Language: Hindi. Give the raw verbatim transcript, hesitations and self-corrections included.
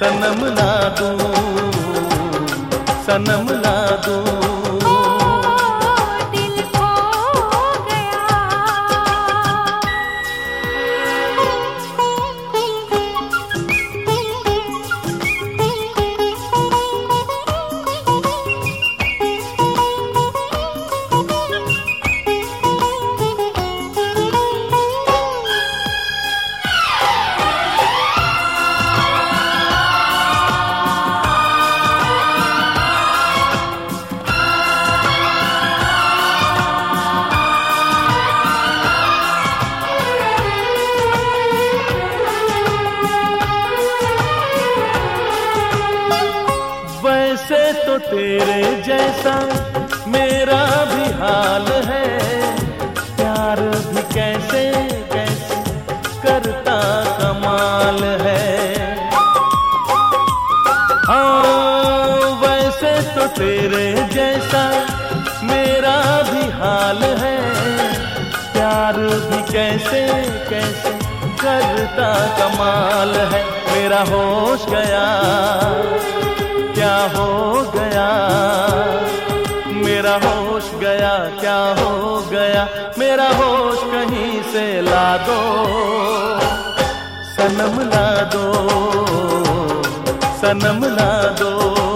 सनम ला दूं, सनम ला दूं। दिल खो गया। वैसे तो तेरे जैसा मेरा भी हाल है, प्यार भी कैसे कैसे करता कमाल है। हाँ वैसे तो तेरे जैसा मेरा भी हाल है, प्यार भी कैसे कैसे करता कमाल है। मेरा होश गया, क्या हो गया, मेरा होश गया, क्या हो गया, मेरा होश कहीं से ला दो, सनम ला दो, सनम ला दो।